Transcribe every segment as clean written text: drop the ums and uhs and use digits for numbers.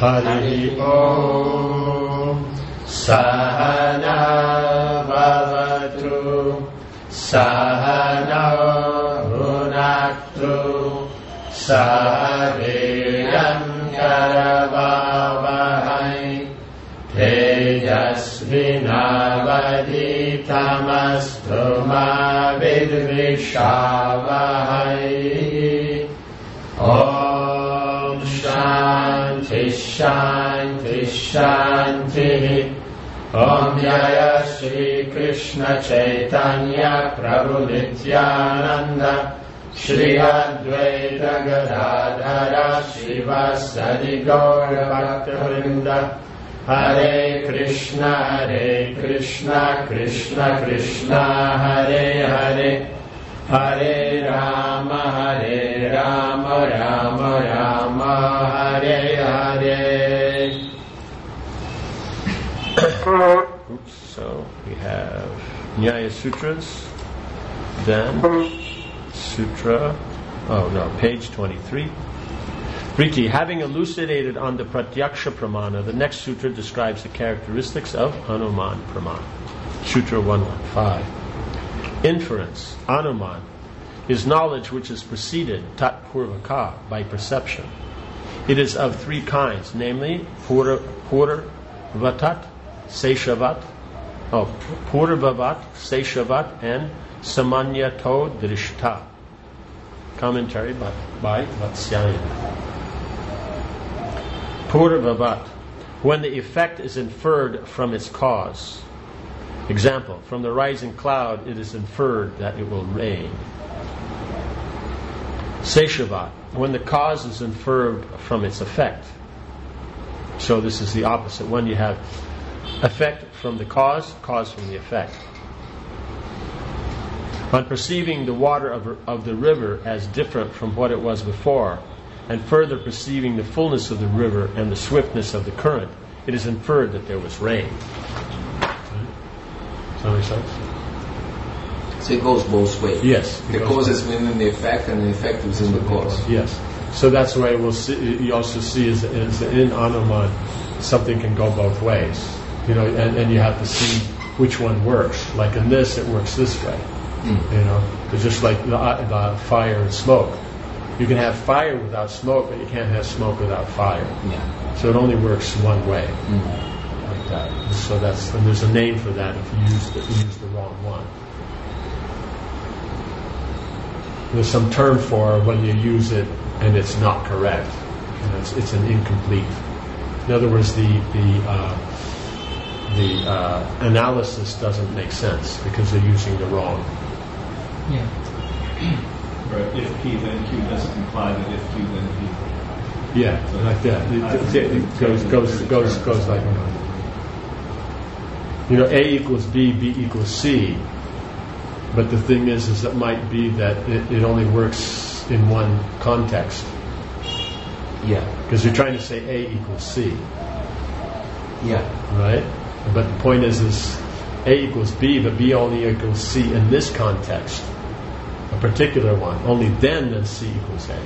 Hari Om. Sahana Bhavatu Sahana Bhunaktu Sahaviryam Karavavahai Tejasvinavaditamastu ma vidvishavahai. Om Shanti Shanti Shanti. Om Jaya Shri Krishna Chaitanya Prabhu Nityananda Shri Advaita Gadadhara Shivasadi Gaura Bhaktivinoda. Hare Krishna Krishna Krishna Hare Hare, Hare Rama Rama Rama Hare Hare. Oops, so we have Nyaya Sutras, then Sutra, page 23. Priti, having elucidated on the Pratyaksha Pramana, the next sutra describes the characteristics of Anuman Pramana. Sutra 115. Inference, Anuman, is knowledge which is preceded, tat purvaka, by perception. It is of three kinds, namely Purvatat, Seshavat, Seshavat, and Samanyato Drishta. Commentary by Vatsyayana. Purvavat, when the effect is inferred from its cause. Example, from the rising cloud it is inferred that it will rain. Seshavat, when the cause is inferred from its effect. So this is the opposite. When you have effect from the cause from the effect. On perceiving the water of the river as different from what it was before, and further perceiving the fullness of the river and the swiftness of the current, it is inferred that there was rain. Does that make sense? So it goes both ways. Yes. The cause is within the effect, and the effect is in the cause. Yes. So that's why we'll see. You also see is in Anuman, something can go both ways. And you have to see which one works. Like in this, it works this way. It's just like the fire and smoke. You can have fire without smoke, but you can't have smoke without fire. Yeah. So it only works one way, like that. So and there's a name for that if you use the wrong one. There's some term for when you use it and it's not correct. It's an incomplete. In other words, the analysis doesn't make sense because they're using the wrong. Yeah. Right. If P then Q doesn't imply that if Q then P. Yeah, so like that. It goes like A equals B, B equals C. But the thing is it might be that it only works in one context. Yeah. Because you're trying to say A equals C. Yeah. Right? But the point is A equals B, but B only equals C in this context. A particular one. Only then C equals A.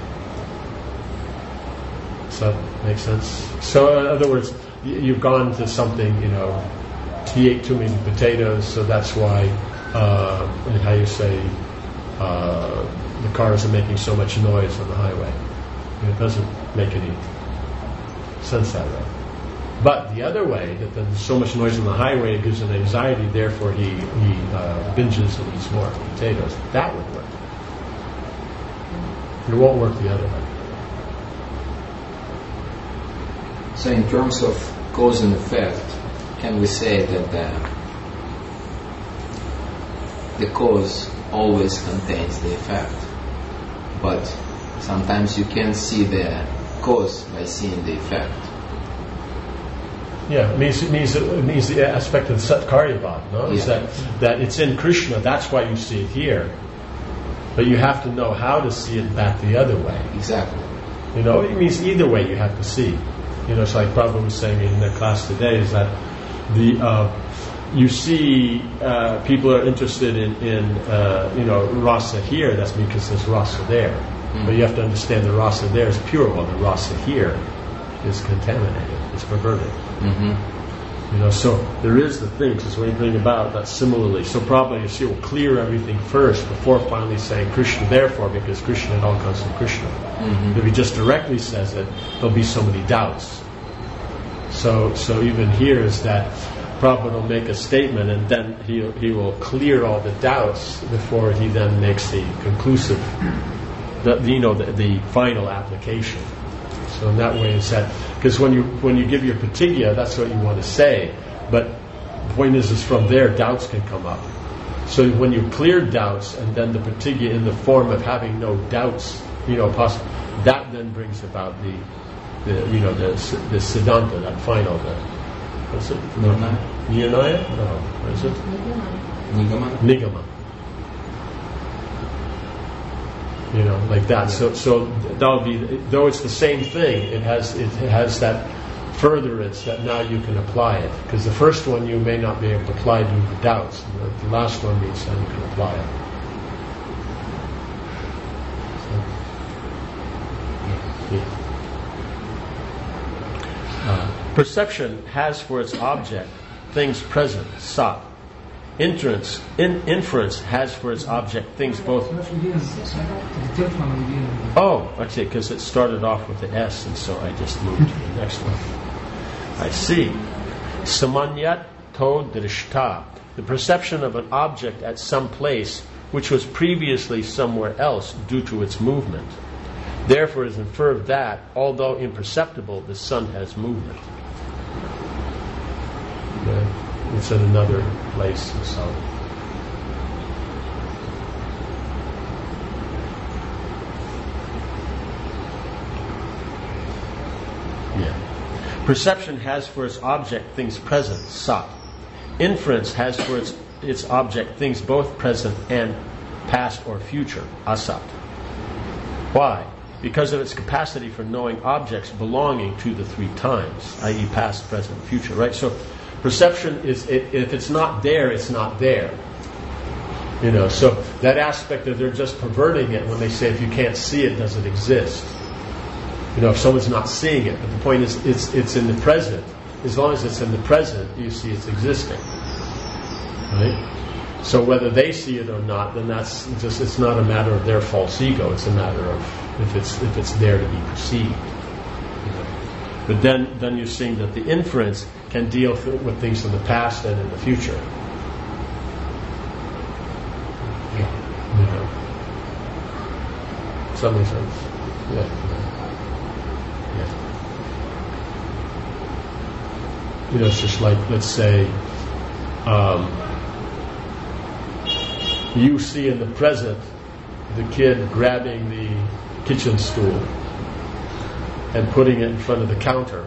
Does that make sense? So in other words, you've gone to something, he ate too many potatoes, so that's why, how you say, the cars are making so much noise on the highway. It doesn't make any sense that way. But the other way, that there's so much noise on the highway, it gives him anxiety, therefore he binges and eats more potatoes. That would work. It won't work the other way. So in terms of cause and effect, can we say that the cause always contains the effect, but sometimes you can see the cause by seeing the effect? Yeah, it means the aspect of Satkaryabhat, no? Is that it's in Krishna, that's why you see it here. But you have to know how to see it back the other way. Exactly. It means either way you have to see. It's like Prabhupada was saying in the class today, is that you see people are interested in rasa here, that's because there's rasa there. But you have to understand the rasa there is pure, while the rasa here is contaminated, is perverted. Mm-hmm. So there is the thing, because when you bring about that similarly. So Prabhupada, you see, will clear everything first before finally saying Krishna, therefore, because Krishna, it all comes from Krishna. Mm-hmm. If he just directly says it, there'll be so many doubts. So even here is that Prabhupada will make a statement and then he will clear all the doubts before he then makes the conclusive, the final application. So in that way it's that, because when you give your pratigya, that's what you want to say, but the point is from there doubts can come up. So when you clear doubts and then the pratigya in the form of having no doubts, that then brings about the siddhanta, that final, what's it? Nirnaya? No, what is it? Nigama. Like that. So that'll be, though it's the same thing, it has that furtherance that now you can apply it. Because the first one you may not be able to apply due to doubts. The last one means that you can apply it. Perception has for its object things present, sat. Inference has for its object things both. Oh, okay, because it started off with the S, and so I just moved to the next one. I see. Samanyat to drishta, the perception of an object at some place which was previously somewhere else due to its movement. Therefore it is inferred that, although imperceptible, the sun has movement. It's in another place, so. Perception has for its object things present, sat. Inference has for its object things both present and past or future, asat. Why? Because of its capacity for knowing objects belonging to the three times, i.e. past, present, future, right? So perception is, if it's not there, it's not there. So that aspect of they're just perverting it when they say if you can't see it, does it exist? If someone's not seeing it, but the point is it's in the present. As long as it's in the present, you see it's existing. Right? So whether they see it or not, then that's just, it's not a matter of their false ego, it's a matter of if it's there to be perceived. But then you're seeing that the inference can deal with things in the past and in the future. Does that make sense? Yeah. It's just like, let's say, you see in the present the kid grabbing the kitchen stool and putting it in front of the counter,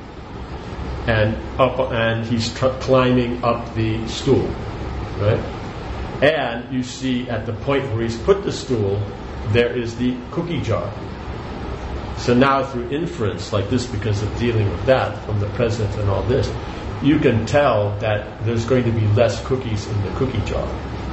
and he's climbing up the stool, right? And you see at the point where he's put the stool, there is the cookie jar. So now through inference like this, because of dealing with that from the present and all this, you can tell that there's going to be less cookies in the cookie jar.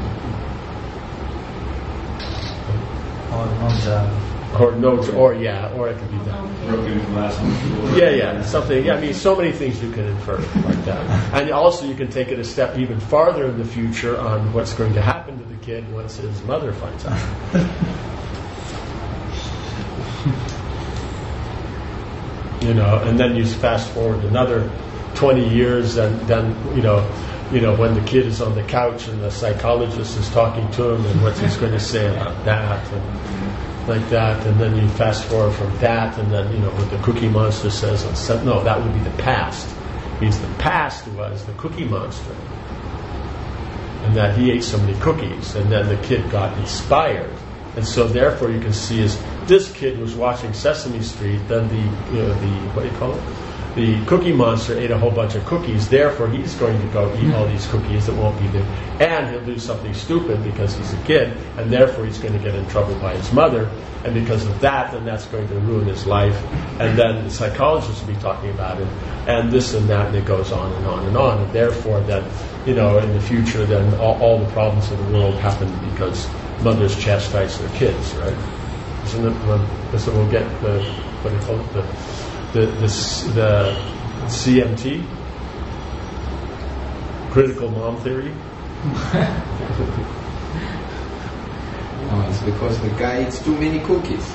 Or it could be that. Broken glass on the floor. Something. So many things you can infer like that. And also you can take it a step even farther in the future on what's going to happen to the kid once his mother finds out. And then you fast forward another 20 years, and then when the kid is on the couch and the psychologist is talking to him, and what he's going to say about that, and like that, and then you fast forward from that, and then what the Cookie Monster says. No, that would be the past. Means the past was the Cookie Monster, and that he ate so many cookies, and then the kid got inspired. And so therefore you can see as this kid was watching Sesame Street, then the Cookie Monster ate a whole bunch of cookies, therefore he's going to go eat all these cookies that won't be there. And he'll do something stupid because he's a kid, and therefore he's going to get in trouble by his mother, and because of that, then that's going to ruin his life. And then the psychologist will be talking about it, and this and that, and it goes on and on and on. And therefore then, in the future, then all the problems of the world happen because mothers chastise their kids, right? Isn't it? So we'll get the the CMT, critical mom theory. Oh, it's because the guy eats too many cookies.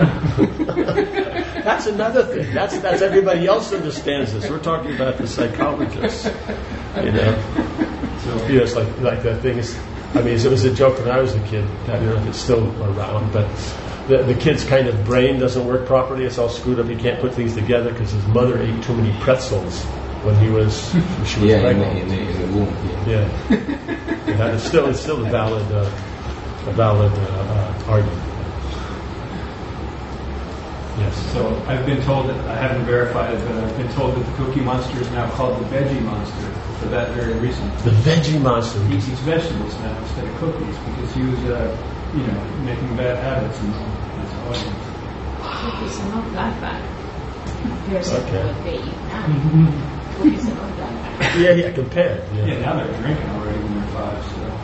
That's another thing. That's everybody else understands this. We're talking about the psychologists. You know, it's like that thing is. I mean, it was a joke when I was a kid. I don't know if it's still around, but the kid's kind of brain doesn't work properly. It's all screwed up. He can't put things together because his mother ate too many pretzels when she was pregnant. In the womb. Yeah. Yeah, it's still a valid argument. Yes. So I've been told that, I haven't verified it, but I've been told that the Cookie Monster is now called the Veggie Monster for that very reason. The Veggie Monster. He eats vegetables now instead of cookies because he was, making bad habits in his audience. Cookies are not that bad. Compared to what they eat now. Cookies are not that bad. Yeah, compared. Yeah, now they're drinking already when they're 5,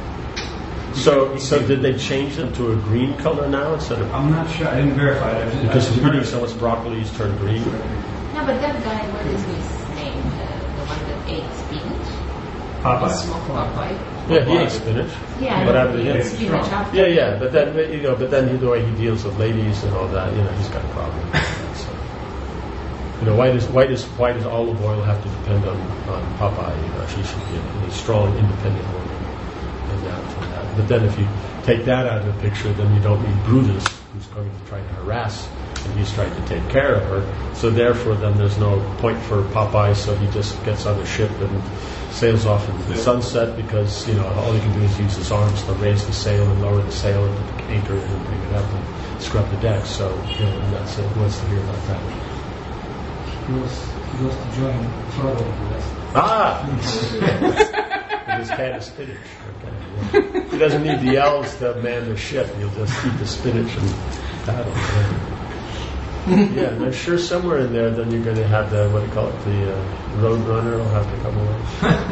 So did they change them to a green color now instead of? I'm not sure. I didn't verify it. Because he's eating so much broccoli, he's turned green. No, but that guy, what is his name? The one that ate spinach? Popeye. Smoked Popeye. Yeah, he ate spinach. Yeah, But after he him. ate spinach after. Yeah, but then the way he deals with ladies and all that, he's got a problem. So, why does olive oil have to depend on Popeye? She should be a strong, independent woman. But then if you take that out of the picture, then you don't need Brutus, who's going to try to harass, and he's trying to take care of her. So therefore, then there's no point for Popeye, so he just gets on a ship and sails off into the sunset because, all he can do is use his arms to raise the sail and lower the sail and anchor it and bring it up and scrub the deck. So, and that's it. What's to hear about that? He goes to join Frodo in the West. Ah! With his can of spinach. Okay. Yeah. He doesn't need the elves to man the ship. He'll just eat the spinach and paddle. Yeah, and I'm sure somewhere in there then you're going to have the, the road runner will have to come along.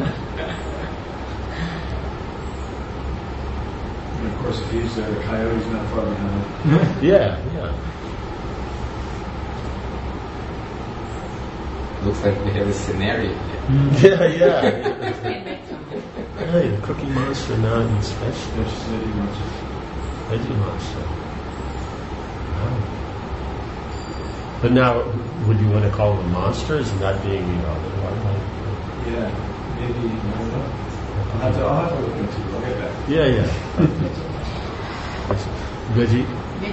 And of course, if he's there, the coyote's not far behind. Yeah. Looks like we have a scenario here. Yeah. Hey, the Cookie Monster now eats vegetables. Veggie Monster. Wow. But now, would you want to call him a monster? Isn't that being, Yeah, maybe, I don't know. I'll have to look into it. I'll get back. Yeah. Veggie.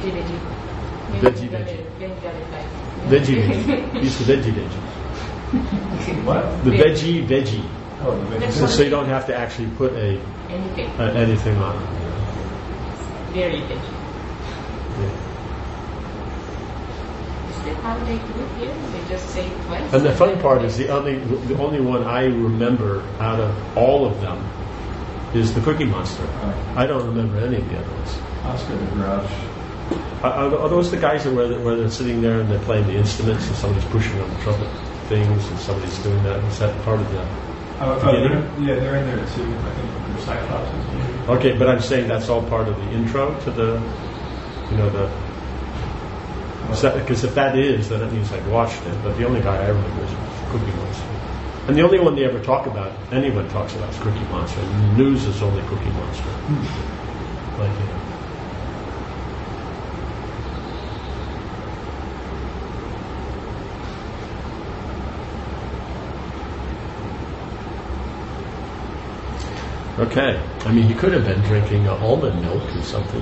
Use the veggie. What? The veggie. Oh, the veggie. So you don't have to actually put anything on it. Very veggie. Yeah. Is that how they do it here? They just say it twice? And the fun part is the only one I remember out of all of them is the Cookie Monster. I don't remember any of the other ones. Oscar the Grouch. Are those the guys where they're sitting there and they're playing the instruments and somebody's pushing on the trumpet things and somebody's doing that? Is that part of the beginning? They're in there too. I think they're Cyclopses. Okay, but I'm saying that's all part of the intro to the, because if that is, then it means I've watched it. But the only guy I remember is Cookie Monster. And the only one they ever talk about, anyone talks about, is Cookie Monster. And the news is only Cookie Monster. Okay. I mean, he could have been drinking almond milk or something.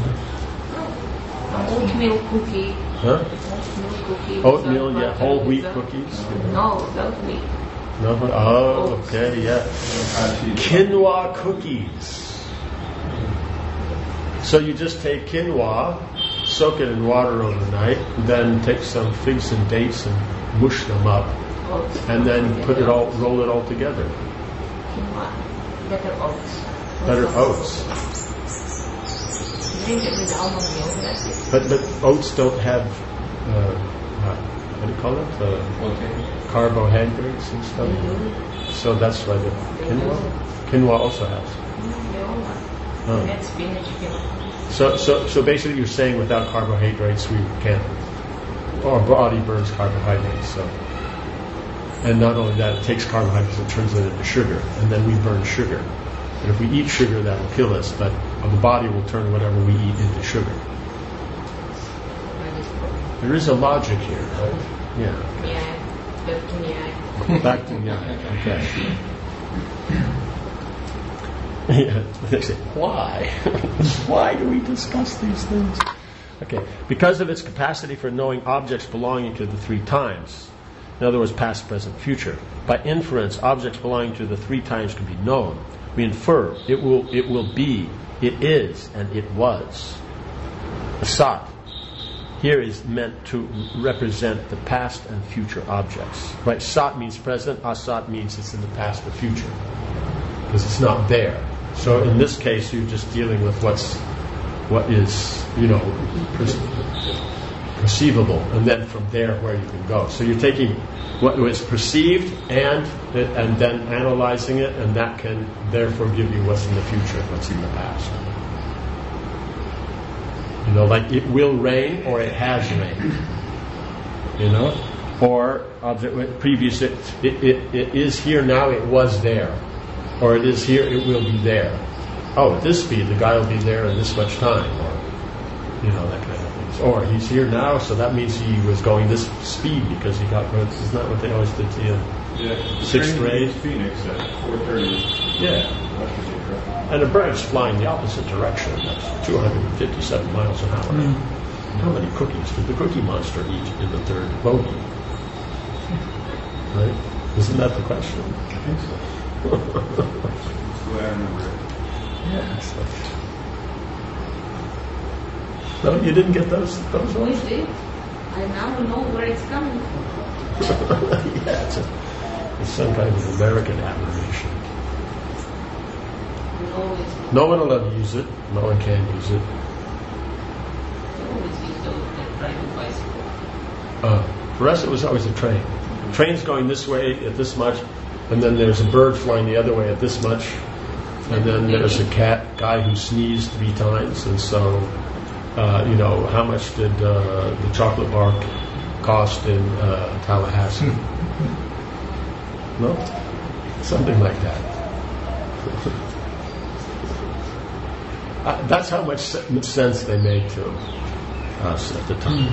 Oatmeal cookie. Huh? Oatmeal cookie. Oatmeal, yeah. Whole wheat cookies. No, without wheat. No. Oh, okay, yeah. Quinoa cookies. So you just take quinoa, soak it in water overnight, then take some figs and dates and mush them up, and then roll it all together. Quinoa. Better oats. Better oats. Drink it with almond milk, that's it. But oats don't have, what do you call it? Carbohydrates and stuff. Mm-hmm. So that's why the quinoa also has. They all are. And spinach quinoa. So basically you're saying without carbohydrates we can't our body burns carbohydrates. So, and not only that, it takes carbohydrates and turns it into sugar, and then we burn sugar. And if we eat sugar, that will kill us, but the body will turn whatever we eat into sugar. There is a logic here, right? Yeah. Back to Nyaya. Okay. Yeah. They say, why? Why do we discuss these things? Okay. Because of its capacity for knowing objects belonging to the three times. In other words, past, present, future. By inference, objects belonging to the three times can be known. We infer it will be, it is, and it was. Asat here is meant to represent the past and future objects. Right? Sat means present, asat means it's in the past or future. Because it's not there. So in this case, you're just dealing with what is, perceivable, and then from there where you can go. So you're taking what was perceived and then analyzing it, and that can therefore give you what's in the future, what's in the past. Like it will rain or it has rained. Or object previous it is here now, it was there. Or it is here, it will be there. Oh, at this speed, the guy will be there in this much time. Or, that kind of things. Or he's here now, so that means he was going this speed because he got... Isn't that what they always did to you? Yeah. 6th grade? Phoenix at 4:30. Yeah. And a bird's flying the opposite direction. That's 257 miles an hour. How many cookies did the Cookie Monster eat in the third bogey? Right? Isn't that the question? I think so. That's the way I remember it. Yeah. No, you didn't get those ones? We did. I now know where it's coming from. Yeah, it's some kind of American aberration. No one will ever use it. No one can use it. Always use those private bicycle. For us, it was always a train. The train's going this way at this much, and then there's a bird flying the other way at this much, and then there's a guy who sneezed 3 times, and so, how much did the chocolate bar cost in Tallahassee? No? Something like that. That's how much sense they made to us at the time.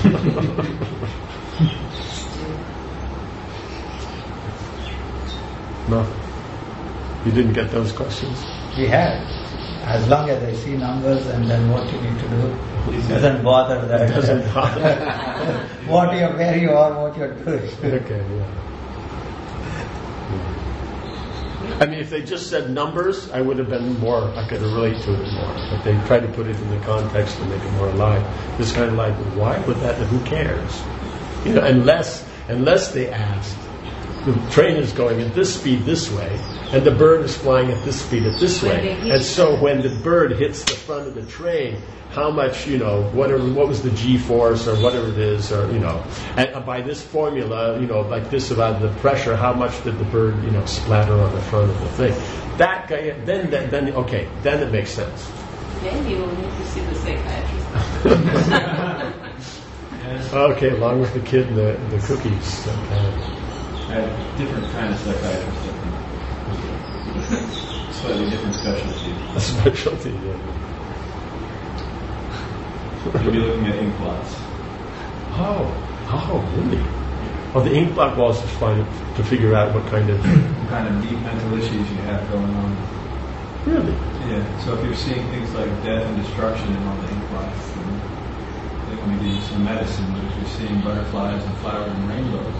No? You didn't get those questions? We had. As long as I see numbers and then what you need to do, it doesn't bother that. It doesn't bother. Where you are, what you're doing. Okay, yeah. I mean, if they just said numbers, I would have been more, I could have related to it more. But they tried to put it in the context to make it more alive. It's kind of like, why would that, who cares? Unless they asked, the train is going at this speed this way, and the bird is flying at this speed at this way. And so when the bird hits the front of the train, how much, what was the G-force or whatever it is, or, and by this formula, like this about the pressure, how much did the bird, splatter on the front of the thing? That guy, then it makes sense. Then you will need to see the psychiatrist. Okay, along with the kid and the cookies. Okay. I have a different kind of psychiatrist. Slightly different specialty. A specialty, yeah. You'll be looking at ink blots. Oh, really? Oh, the ink blot walls is fine to figure out what kind of deep mental issues you have going on. Really? Yeah. So if you're seeing things like death and destruction in all the ink blots, then they want to give you some medicine. But if you're seeing butterflies and flowers and rainbows,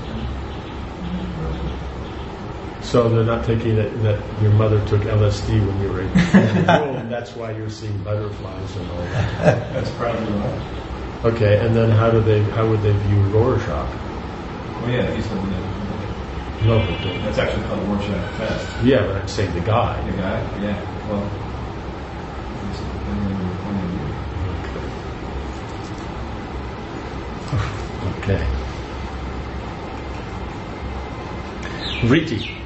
so they're not taking it that your mother took LSD when you were in the womb. That's why you're seeing butterflies and all that. That's probably right. Okay, and then how would they view Rorschach? Well, yeah, he's the one that. No, but that's actually called Rorschach test. Yeah, but I'm saying the guy. The guy, yeah. Well, okay. Vritti.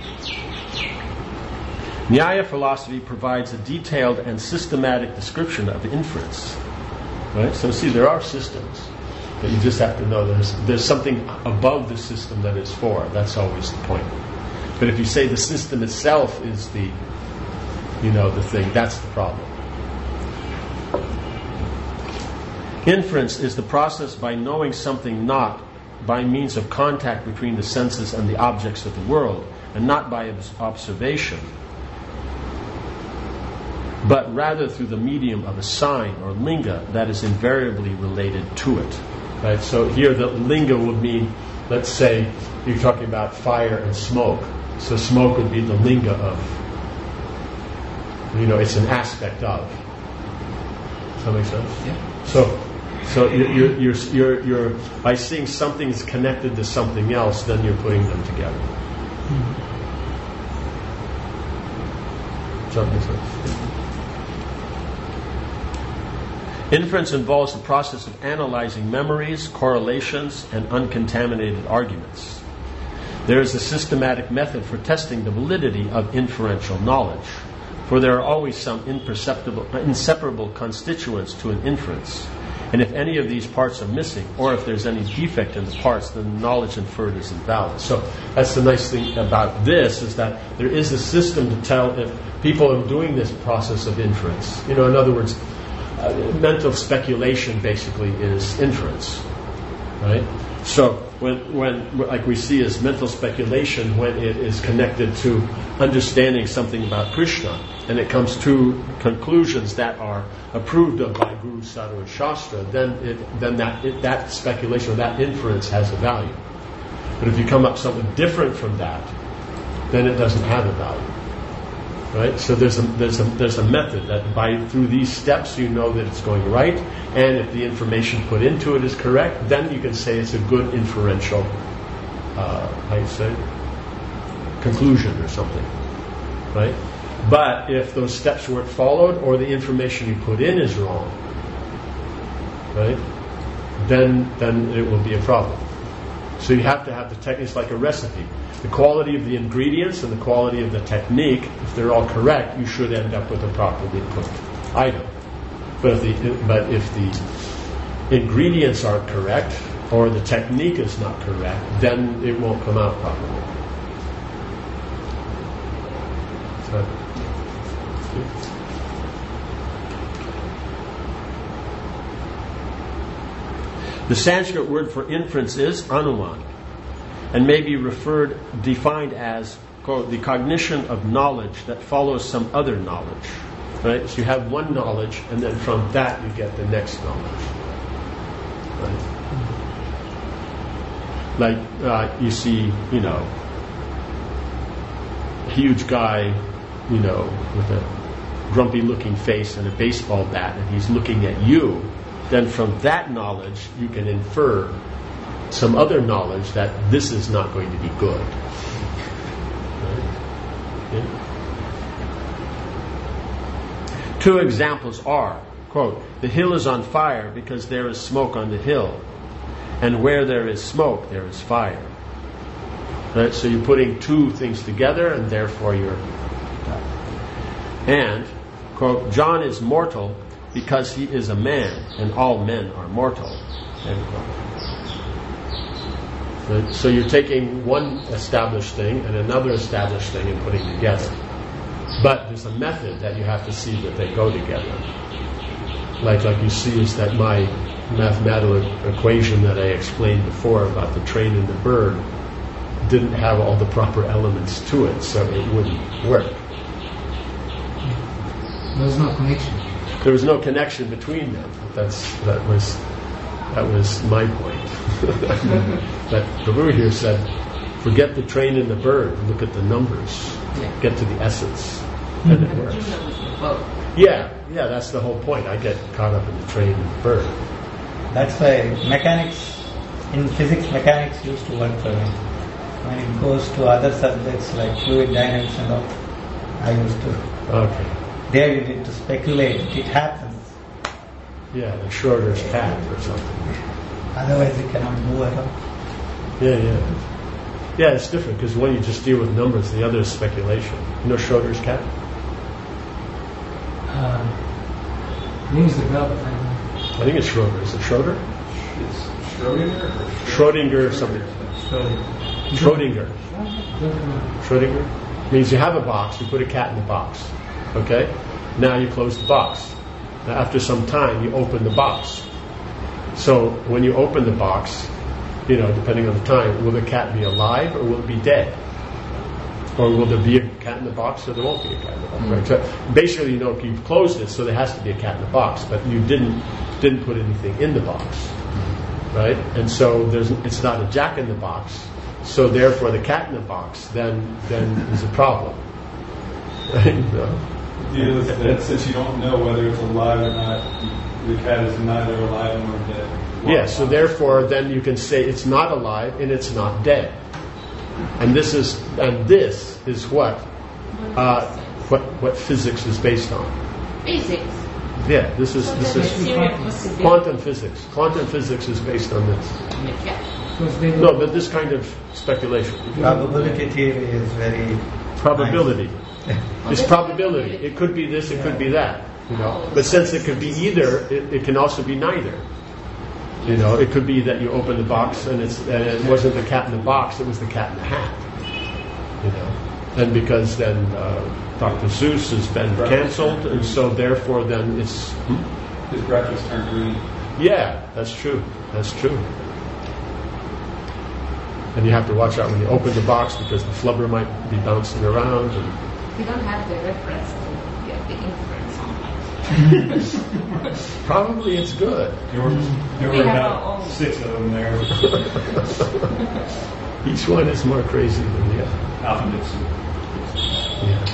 Nyaya philosophy provides a detailed and systematic description of inference. Right? So see, there are systems. But you just have to know there's something above the system that is for. That's always the point. But if you say the system itself is the thing, that's the problem. Inference is the process by knowing something not by means of contact between the senses and the objects of the world, and not by observation, but rather through the medium of a sign or linga that is invariably related to it. Right? So here the linga would mean, let's say you're talking about fire and smoke. So smoke would be the linga of, it's an aspect of. Does that make sense? Yeah. So you're by seeing something's connected to something else, then you're putting them together. Does that make sense? Inference involves the process of analyzing memories, correlations, and uncontaminated arguments. There is a systematic method for testing the validity of inferential knowledge, for there are always some inseparable constituents to an inference. And if any of these parts are missing, or if there's any defect in the parts, then the knowledge inferred is invalid. So that's the nice thing about this, is that there is a system to tell if people are doing this process of inference. In other words, mental speculation basically is inference, right? So when like we see as mental speculation, when it is connected to understanding something about Krishna, and it comes to conclusions that are approved of by Guru, Sadhu, and Shastra, then that speculation or that inference has a value. But if you come up something different from that, then it doesn't have a value. Right? So there's a method that through these steps you know that it's going right, and if the information put into it is correct, then you can say it's a good inferential, conclusion or something, right? But if those steps weren't followed, or the information you put in is wrong, right? Then it will be a problem. So you have to have the technique. It's like a recipe. The quality of the ingredients and the quality of the technique, if they're all correct, you should end up with a properly cooked item. But if the ingredients aren't correct, or the technique is not correct, then it won't come out properly. So, the Sanskrit word for inference is anuman, and may be defined as, quote, the cognition of knowledge that follows some other knowledge. Right? So you have one knowledge, and then from that you get the next knowledge. Right? Like you see, a huge guy, with a grumpy-looking face and a baseball bat, and he's looking at you. Then from that knowledge you can infer some other knowledge that this is not going to be good. Right? Okay. Two examples are, quote, the hill is on fire because there is smoke on the hill, and where there is smoke there is fire. Right? So you're putting two things together, and therefore you're... And, quote, John is mortal because he is a man, and all men are mortal. End quote. Right? So you're taking one established thing and another established thing and putting together. But there's a method that you have to see that they go together. Like you see is that my mathematical equation that I explained before about the train and the bird didn't have all the proper elements to it, so it wouldn't work. There's no connection. There was no connection between them. That was my point. But Prabhu here said, forget the train and the bird, look at the numbers, get to the essence, and it works. Yeah, that's the whole point. I get caught up in the train and the bird. That's why in physics mechanics used to work for me. When it goes to other subjects like fluid dynamics and all, I used to. Okay. There you need to speculate. It happens. Yeah, the Schroeder's cat or something. Otherwise you cannot move at all. Yeah. Yeah, it's different because one you just deal with numbers, the other is speculation. You know Schroeder's cat? Rings the bell. I think it's Schroeder. Is it Schroeder? Schrodinger? Schrodinger something. Schrodinger. Schrodinger means you have a box, you put a cat in the box. Okay? Now you close the box. Now after some time you open the box. So when you open the box, depending on the time, will the cat be alive or will it be dead? Or will there be a cat in the box or there won't be a cat in the box? Right? So basically, you've closed it, so there has to be a cat in the box, but you didn't put anything in the box, right? And so it's not a jack in the box. So therefore, the cat in the box then is a problem. Since you don't know whether it's alive or not, the cat is neither alive nor dead. Yeah. So therefore, then you can say it's not alive and it's not dead. And this is what physics is based on. Physics. Yeah, this is quantum physics. Quantum physics is based on this. No, but this kind of speculation. Probability theory is very probability. Nice. It's probability. It could be this. It could be that. But since it could be either, it can also be neither. It could be that you open the box and it wasn't the cat in the box, it was the cat in the hat. And because then Dr. Seuss has been cancelled, and so therefore then it's... His breakfast turned green. Yeah, that's true. And you have to watch out when you open the box because the flubber might be bouncing around. And we don't have the reference to get the inference on that. Probably it's good. There were about 6 of them there. Each one is more crazy than the other. Alphabet soup. Yeah.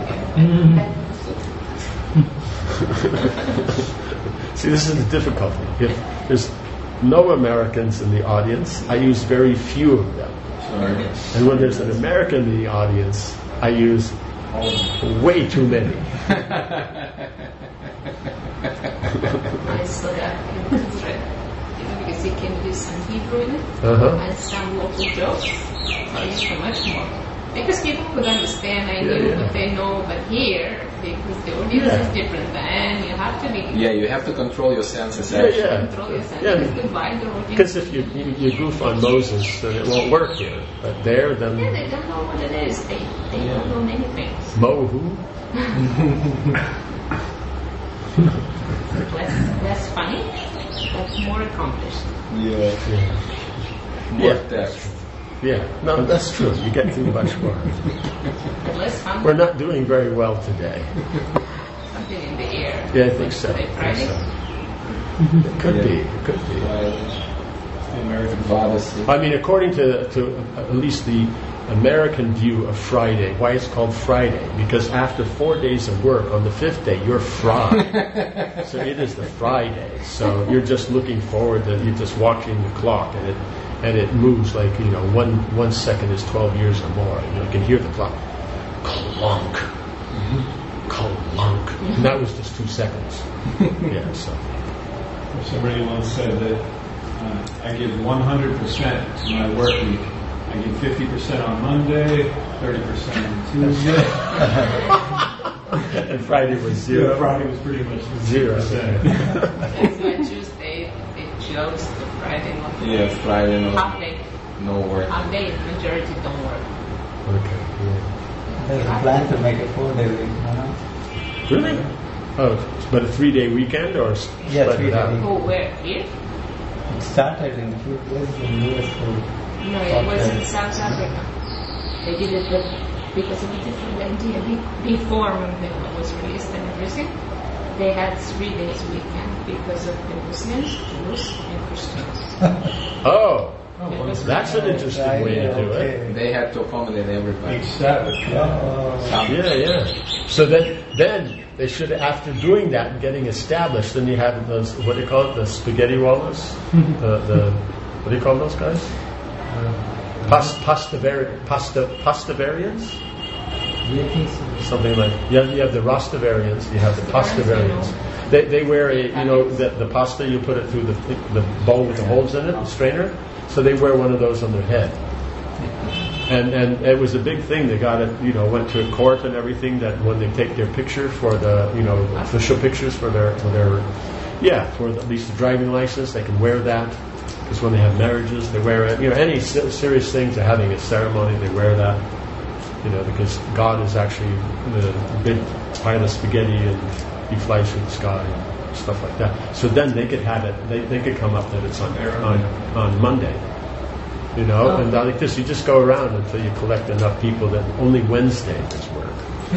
See, this is the difficulty. If there's no Americans in the audience, I use very few of them. Sorry. And when there's an American in the audience, I use way too many. I saw that because he can do some Hebrew in it and some local jokes. I used to much more. Because people could understand, I knew what they know, but here, because the audience is different, then you have to be... Yeah, you have to control your senses. Control your senses. Divide the audience. Because if you goof on Moses, then it won't work here. But there, then... Yeah, they don't know what it is. They don't know many things. Mo who? Less funny, but more accomplished. More depth. Yeah, no, that's true. You get too much more. But less fun. We're not doing very well today. Something in the air. Yeah, I think so. It could be. American fathers. I mean, according to at least the American view of Friday, why it's called Friday? Because after 4 days of work, on the 5th day, you're fried. So it is the Friday. So you're just looking forward to, you're just watching the clock, and it moves like, 1 second is 12 years or more. You can hear the clock. Clunk. Clunk. And that was just 2 seconds. Yeah, so. Somebody once said that I give 100% to my work week. I give 50% on Monday, 30% on Tuesday. And Friday was 0. Friday was pretty much 0. That's why Tuesday, it chose the Friday. Friday, half day. No work. Half day, majority don't work. Okay. There's a plan to make a 4-day week. Really? Oh, but a 3-day weekend or Yeah, spread it out? 3-day. Oh, where? Here? It started in a few places in the US. No, it was in South Africa. They did it because of a different idea. Before when the law was released and everything, they had 3 days weekend because of the Muslims, Jews, and Christians. Oh, that's an interesting way to do it. They had to accommodate everybody. Each Sabbath. Yeah. So then they should, after doing that and getting established, then you have those, what do you call it, the spaghetti rollers? the what do you call those guys? Pastafarians? Something like, you have the Rastafarians, you have the Pastafarians. They wear the pasta, you put it through the bowl with the holes in it, the strainer. So they wear one of those on their head. And it was a big thing. They got it, went to court and everything, that when they take their picture for the, official pictures for their at least the driving license, they can wear that. Because when they have marriages, they wear it. Any serious things, they're having a ceremony, they wear that. Because God is actually the big pile of spaghetti and he flies through the sky and stuff like that. So then they could have it. They could come up that it's on Monday. And like this, you just go around until you collect enough people that only Wednesday does work.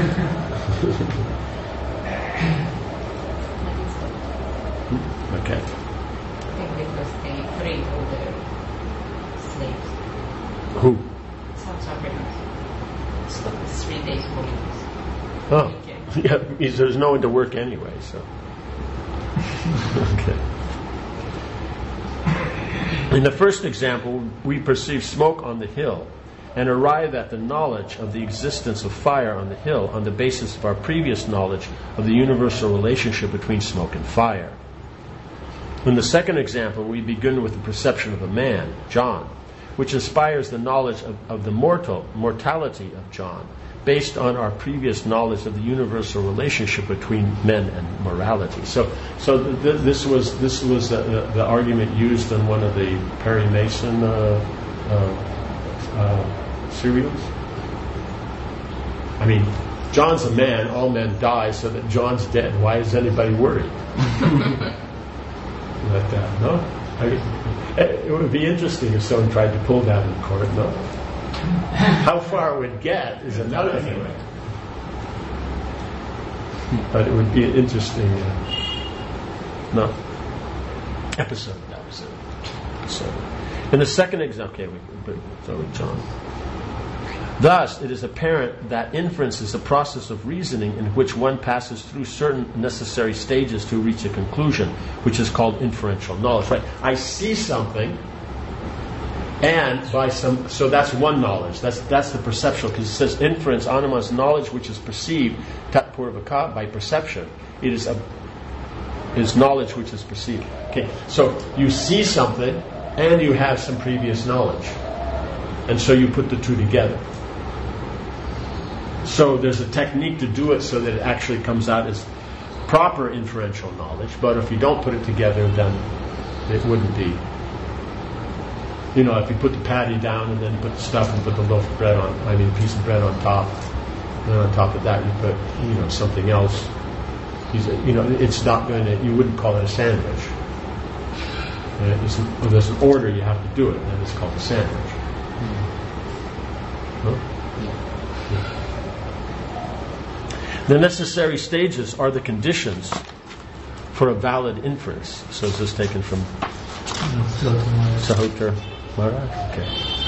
Okay. I think because they freed all their slaves. Who? South Africans. Stop the 3 days holidays. Oh. Yeah, because there's no one to work anyway, so. Okay. In the first example, we perceive smoke on the hill and arrive at the knowledge of the existence of fire on the hill on the basis of our previous knowledge of the universal relationship between smoke and fire. In the second example, we begin with the perception of a man, John, which inspires the knowledge of the mortality of John, based on our previous knowledge of the universal relationship between men and morality. So this was the argument used in one of the Perry Mason serials. I mean, John's a man, all men die, so that John's dead. Why is anybody worried? Like that, no? It would be interesting if someone tried to pull that in court, no? How far it would get is another thing. But it would be an interesting episode. That was it. So, in the second example, okay, so with John. Thus, it is apparent that inference is a process of reasoning in which one passes through certain necessary stages to reach a conclusion, which is called inferential knowledge. Right? I see something, and so that's one knowledge. That's the perceptual, because it says inference, anima, is knowledge which is perceived, tat purvaka, by perception. It is knowledge which is perceived. Okay, so you see something, and you have some previous knowledge, and so you put the two together. So there's a technique to do it so that it actually comes out as proper inferential knowledge. But if you don't put it together, then it wouldn't be. If you put the patty down and then you put the stuff and put the loaf of bread on, piece of bread on top, and on top of that you put, something else. It's not going to. You wouldn't call it a sandwich. There's an order you have to do it, and it's called a sandwich. Huh? The necessary stages are the conditions for a valid inference. So is this taken from Sahotra Maharaj? Okay.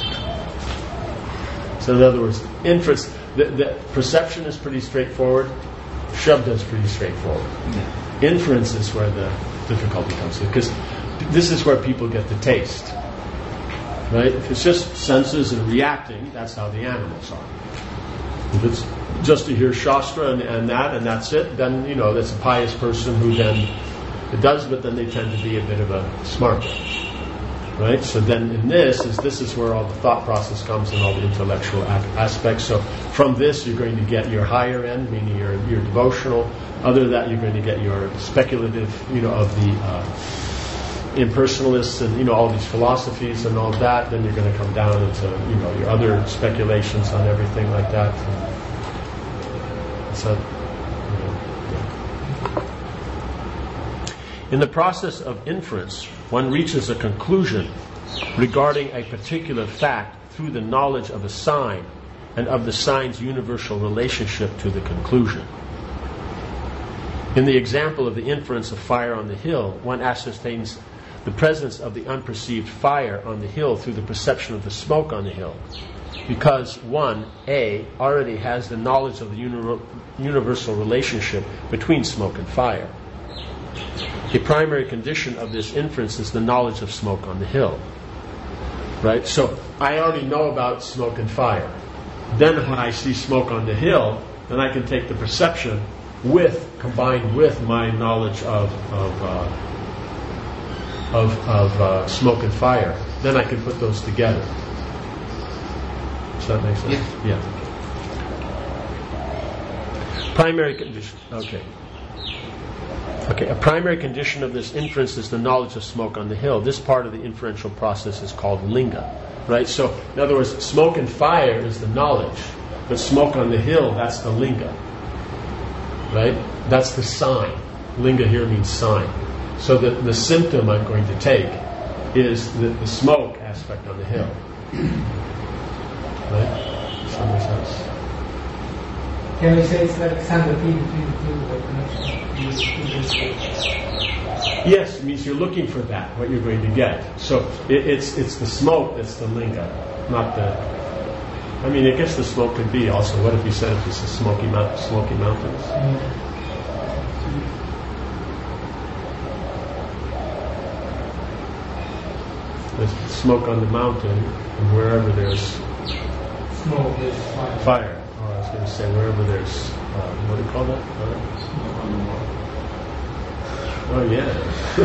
So in other words, inference, the perception is pretty straightforward. Shabda is pretty straightforward. Yeah. Inference is where the difficulty comes in, because this is where people get the taste. Right? If it's just senses and reacting, that's how the animals are. If it's just to hear Shastra and that's it, then, that's a pious person who then it does, but then they tend to be a bit of a smart. Right? So then in this is where all the thought process comes and all the intellectual aspects. So from this you're going to get your higher end, meaning your devotional. Other than that, you're going to get your speculative, of the impersonalists and, all these philosophies and all that. Then you're going to come down into, your other speculations on everything like that. So, in the process of inference, one reaches a conclusion regarding a particular fact through the knowledge of a sign and of the sign's universal relationship to the conclusion. In the example of the inference of fire on the hill, one ascertains the presence of the unperceived fire on the hill through the perception of the smoke on the hill, because one, A, already has the knowledge of the universal relationship between smoke and fire. A primary condition of this inference is the knowledge of smoke on the hill. Right? So I already know about smoke and fire. Then when I see smoke on the hill, then I can take the perception combined with my knowledge of smoke and fire. Then I can put those together. Does that make sense? Yeah. Primary condition. Okay. Okay, a primary condition of this inference is the knowledge of smoke on the hill. This part of the inferential process is called linga, right? So, in other words, smoke and fire is the knowledge, but smoke on the hill, that's the linga, right? That's the sign. Linga here means sign. So the symptom I'm going to take is the smoke aspect on the hill. Right? Somebody's house. Can we say it's like sangati between the two, the connection? Yes, it means you're looking for that, what you're going to get. So it's the smoke that's the linga, not the... I mean, I guess the smoke could be also, what if you said it was the Smoky Mountains? There's smoke on the mountain, and wherever there's Smoke, there's fire. Or I was going to say, wherever there's, what do you call that? Smoke on the water. Oh, yeah.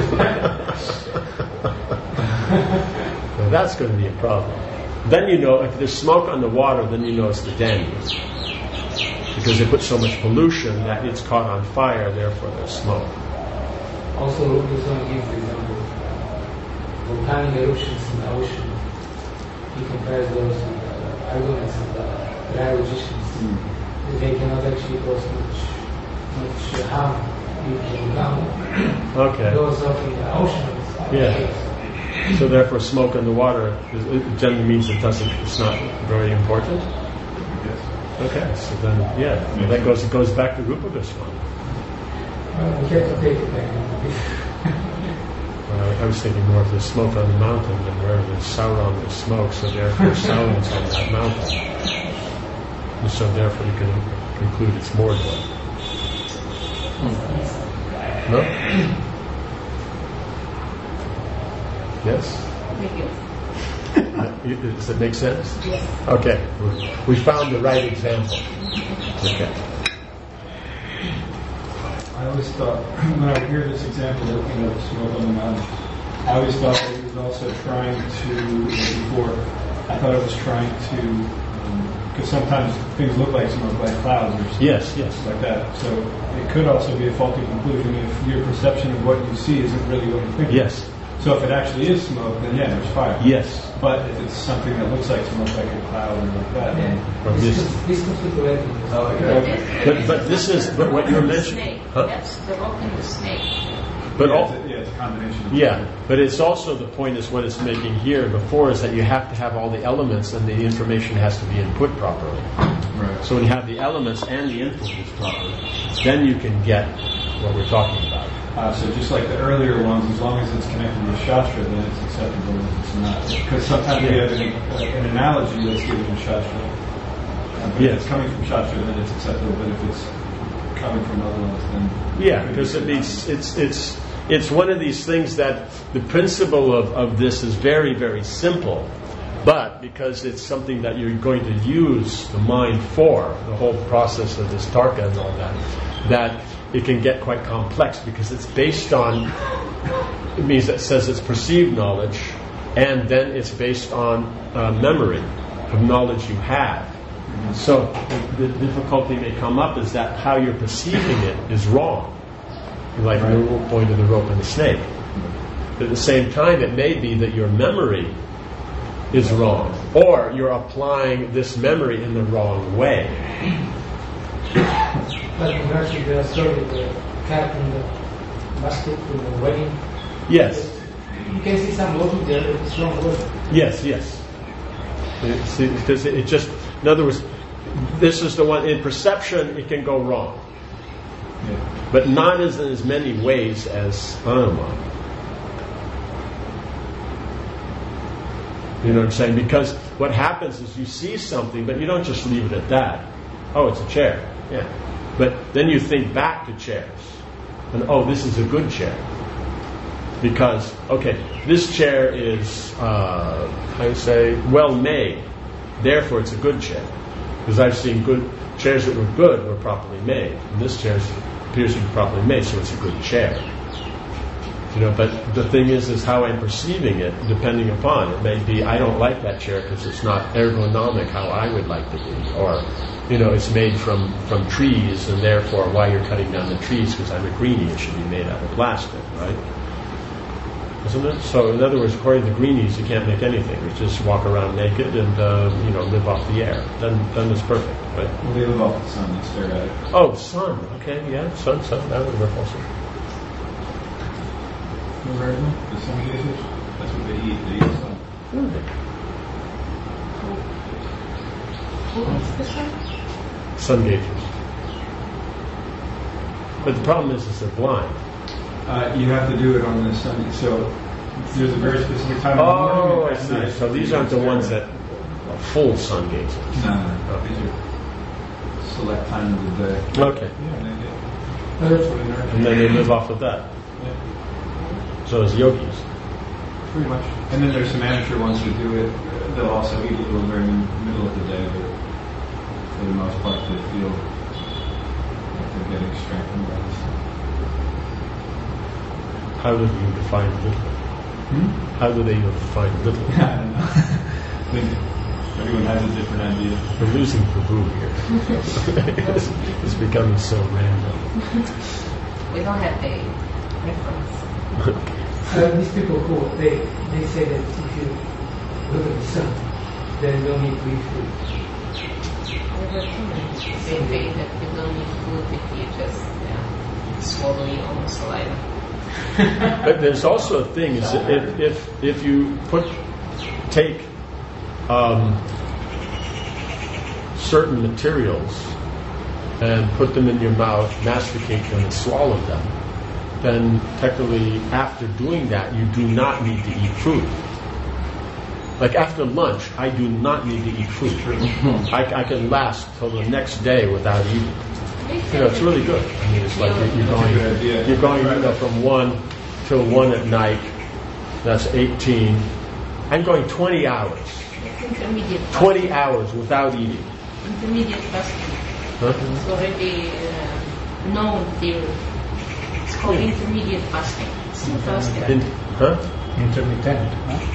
Well, that's going to be a problem. Then you know, if there's smoke on the water, then you know it's the Danube. Because they put so much pollution that it's caught on fire, therefore there's smoke. Also, Rupa gives the example of volcanic eruptions in the ocean. He compares those with the arguments of the dry logicians. They cannot actually cause much harm if the volcano goes up in the ocean. Yeah. So therefore, smoke on the water it generally means it's not very important. Yes. Okay, so then that goes back to Rupa Goswami. We have to take it back. I was thinking more if there's smoke on the mountain than wherever there's Sauron, there's smoke. So therefore, Sauron's on that mountain. And so therefore, you can conclude it's Mordor. No? Yes? Thank you. Does it make sense? Yes. Okay. We found the right example. Okay. I always thought, when I hear this example of smoke on the mountain, I always thought that he was also trying to, before, I thought it was trying to, because sometimes things look like smoke, like clouds or something. Yes. Like that. So it could also be a faulty conclusion if your perception of what you see isn't really what you think. Yes. So if it actually is smoke, then yeah, there's fire. Yes. But if it's something that looks like smoke, like a cloud or like that, then... Or mist. This comes to correct. But what you're mentioning... Huh? That's the rock and the snake. But it's a combination of but it's also the point is what it's making here before is that you have to have all the elements and the information has to be input properly. Right. So when you have the elements and the input is proper, then you can get what we're talking about. So just like the earlier ones, as long as it's connected with Shastra, then it's acceptable if it's not. Because sometimes we have an analogy that's given in Shastra. But if it's coming from Shastra, then it's acceptable. But if it's coming from other ones, then... Yeah, because it means it's one of these things that the principle of this is very, very simple. But because it's something that you're going to use the mind for, the whole process of this tarka and all that it can get quite complex because it's based on, it means it says it's perceived knowledge, and then it's based on memory of knowledge you have. So the difficulty may come up is that how you're perceiving it is wrong. Like the point of the rope and the snake. But at the same time, it may be that your memory is wrong, or you're applying this memory in the wrong way. But actually, there are stories of the cat in the basket in the wedding. Yes. You can see some logic there, but it's wrong logic. Yes. Because it just, in other words, this is the one, in perception, it can go wrong. Yeah. But not in as many ways as Hanuman. You know what I'm saying? Because what happens is you see something, but you don't just leave it at that. Oh, it's a chair. Yeah. But then you think back to chairs. And, this is a good chair. Because, this chair is, well made. Therefore, it's a good chair. Because I've seen good chairs that were good were properly made. And this chair appears to be properly made, so it's a good chair. But the thing is how I'm perceiving it, depending upon it. May be I don't like that chair because it's not ergonomic how I would like to be, or it's made from trees, and therefore why you're cutting down the trees because I'm a greenie, it should be made out of plastic, right? Isn't it? So in other words, according to the greenies, you can't make anything. You just walk around naked and live off the air. Then it's perfect, right? Well, they live off the sun. They stare at it. Oh, sun. Okay, yeah, sun. That would work also. You ever heard of them? The sun gazers? That's what they eat. They eat the sun. What's the sun? Sun gazers. But the problem is they're blind. You have to do it on the sun. So there's a very specific time. Oh, I see. So these aren't the ones that are full sun gazers. No. These are select time of the day. Okay. Yeah, and then they live off of that. Yeah. So as yogis. Pretty much. And then there's some amateur ones that do it. They'll also eat a little during the middle of the day, but for the most part they feel like they're getting strengthened by the sun. How do you define little? How do they define little? I don't know. I think everyone has a different idea. We're losing Prabhu here. It's becoming so random. We don't have a reference. These people who they say that if you look at the sun, then you don't need to eat food. Same thing that you don't need food if you just swallow your own saliva. But there's also a thing is that if you take certain materials and put them in your mouth, masticate them and swallow them, then technically after doing that you do not need to eat food. Like after lunch, I do not need to eat food. I can last till the next day without eating. It's really good. I mean, it's like you're going from 1 till 1 at night. That's 18. I'm going 20 hours. It's intermediate fasting. 20 hours without eating. Intermediate fasting. Huh? It's already known theory. It's called intermediate fasting. It's not fasting. Intermittent.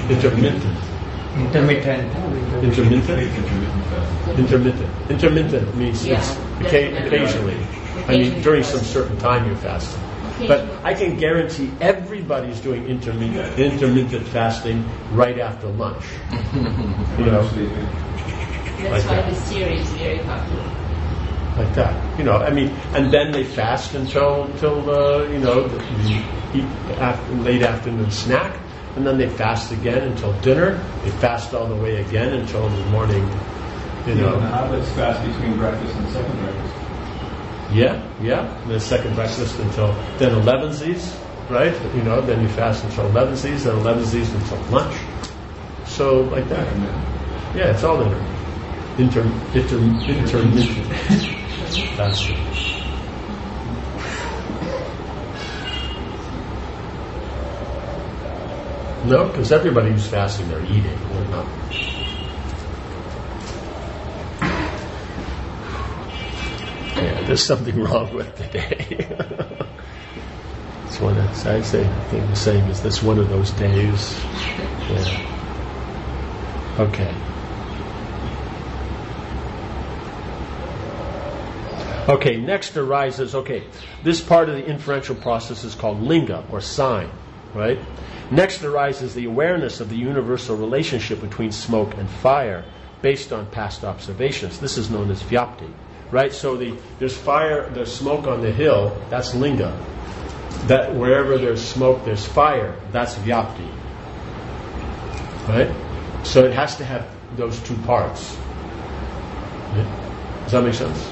Intermittent means it's occasionally. I mean, during some certain time you're fasting. But I can guarantee everybody's doing intermittent fasting right after lunch. That's why this theory is very popular. Like that, I mean, and then they fast until eat late afternoon snack, and then they fast again until dinner. They fast all the way again until the morning. The hobbits fast between breakfast and second breakfast. Yeah. The second breakfast until then 11sies, right? Then you fast until 11sies, then 11sies until lunch. So like that. Yeah, it's all intermittent fasting. No, because everybody who's fasting, they're eating. They're not. Yeah, there's something wrong with today. It's one. I say, I think the same is this one of those days. Yeah. Okay. Okay, next arises, this part of the inferential process is called linga, or sign, right? Next arises the awareness of the universal relationship between smoke and fire based on past observations. This is known as vyapti, right? So there's fire, there's smoke on the hill, that's linga. That wherever there's smoke, there's fire, that's vyapti, right? So it has to have those two parts. Right? Does that make sense?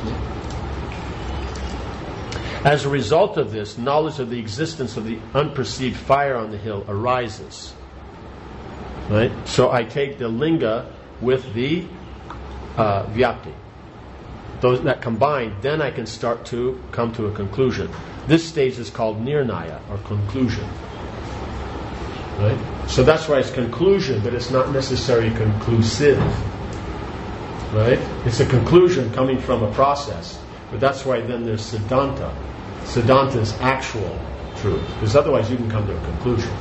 As a result of this, knowledge of the existence of the unperceived fire on the hill arises. Right? So I take the linga with the vyapti. Those that combine, then I can start to come to a conclusion. This stage is called nirnaya, or conclusion. Right? So that's why it's conclusion, but it's not necessarily conclusive. Right? It's a conclusion coming from a process. But that's why then there's siddhanta. Siddhanta is actual truth. Because otherwise you can come to a conclusion.